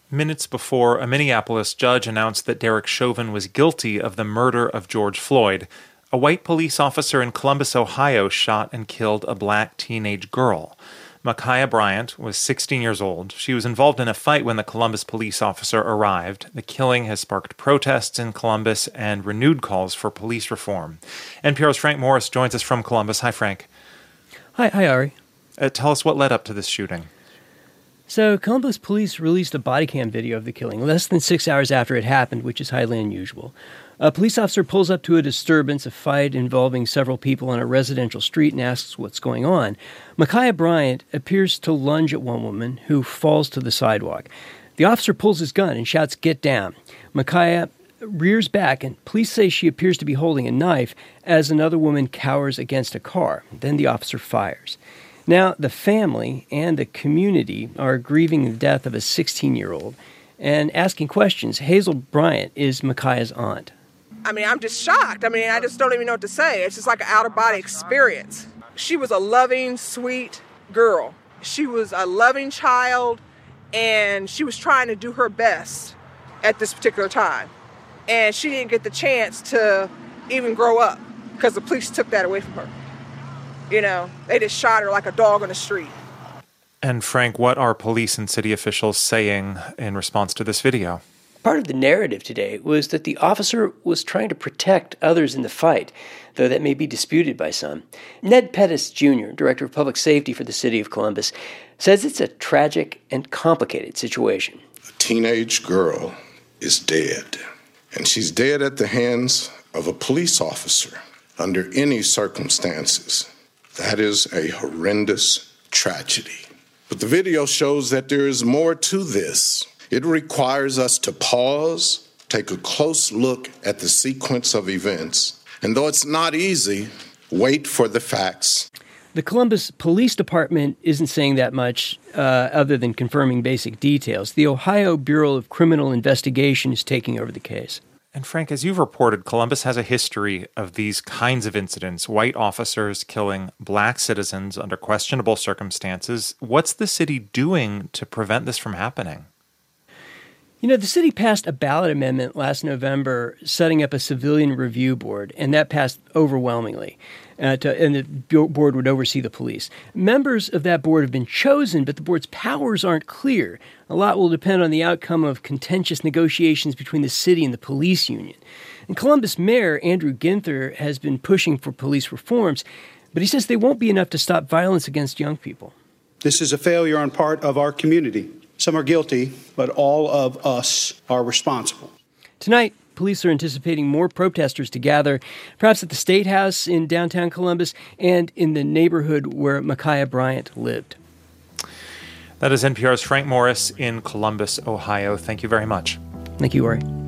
Minutes before, a Minneapolis judge announced that Derek Chauvin was guilty of the murder of George Floyd. A white police officer in Columbus, Ohio, shot and killed a black teenage girl. Ma'Khia Bryant was 16 years old. She was involved in a fight when the Columbus police officer arrived. The killing has sparked protests in Columbus and renewed calls for police reform. NPR's Frank Morris joins us from Columbus. Hi, Frank. Hi, Ari. Tell us what led up to this shooting. So, Columbus police released a body cam video of the killing less than 6 hours after it happened, which is highly unusual. A police officer pulls up to a disturbance, a fight involving several people on a residential street, and asks what's going on. Ma'Khia Bryant appears to lunge at one woman who falls to the sidewalk. The officer pulls his gun and shouts, "Get down." Ma'Khia rears back, and police say she appears to be holding a knife as another woman cowers against a car. Then the officer fires. Now, the family and the community are grieving the death of a 16-year-old and asking questions. Hazel Bryant is Ma'Khia's aunt. I'm just shocked. I just don't even know what to say. It's just like an out-of-body experience. She was a loving, sweet girl. She was a loving child, and she was trying to do her best at this particular time. And she didn't get the chance to even grow up because the police took that away from her. They just shot her like a dog on the street. And Frank, what are police and city officials saying in response to this video? Part of the narrative today was that the officer was trying to protect others in the fight, though that may be disputed by some. Ned Pettis Jr., Director of Public Safety for the City of Columbus, says it's a tragic and complicated situation. A teenage girl is dead, and she's dead at the hands of a police officer under any circumstances. That is a horrendous tragedy. But the video shows that there is more to this. It requires us to pause, take a close look at the sequence of events, and though it's not easy, wait for the facts. The Columbus Police Department isn't saying that much other than confirming basic details. The Ohio Bureau of Criminal Investigation is taking over the case. And Frank, as you've reported, Columbus has a history of these kinds of incidents, white officers killing black citizens under questionable circumstances. What's the city doing to prevent this from happening? The city passed a ballot amendment last November setting up a civilian review board, and that passed overwhelmingly. And the board would oversee the police. Members of that board have been chosen, but the board's powers aren't clear. A lot will depend on the outcome of contentious negotiations between the city and the police union. And Columbus Mayor Andrew Ginther has been pushing for police reforms, but he says they won't be enough to stop violence against young people. This is a failure on part of our community. Some are guilty, but all of us are responsible. Tonight, police are anticipating more protesters to gather, perhaps at the State House in downtown Columbus and in the neighborhood where Ma'Khia Bryant lived. That is NPR's Frank Morris in Columbus, Ohio. Thank you very much. Thank you, Ari.